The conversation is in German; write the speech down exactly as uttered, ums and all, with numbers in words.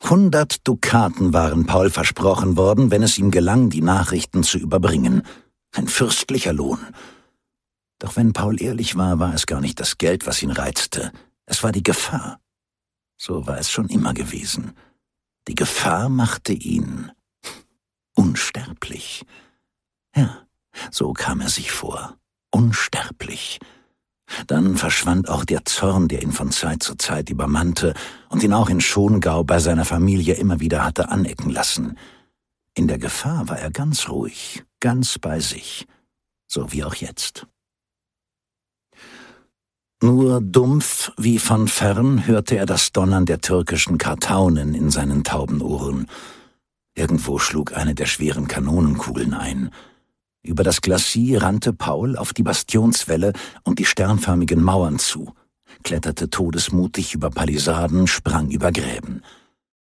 Hundert Dukaten waren Paul versprochen worden, wenn es ihm gelang, die Nachrichten zu überbringen. Ein fürstlicher Lohn. Doch wenn Paul ehrlich war, war es gar nicht das Geld, was ihn reizte. Es war die Gefahr. So war es schon immer gewesen. Die Gefahr machte ihn unsterblich. Ja, so kam er sich vor. Unsterblich. Dann verschwand auch der Zorn, der ihn von Zeit zu Zeit übermannte und ihn auch in Schongau bei seiner Familie immer wieder hatte anecken lassen. In der Gefahr war er ganz ruhig, ganz bei sich, so wie auch jetzt. Nur dumpf wie von fern hörte er das Donnern der türkischen Kartaunen in seinen tauben Ohren. Irgendwo schlug eine der schweren Kanonenkugeln ein. Über das Glacis rannte Paul auf die Bastionswälle und die sternförmigen Mauern zu, kletterte todesmutig über Palisaden, sprang über Gräben.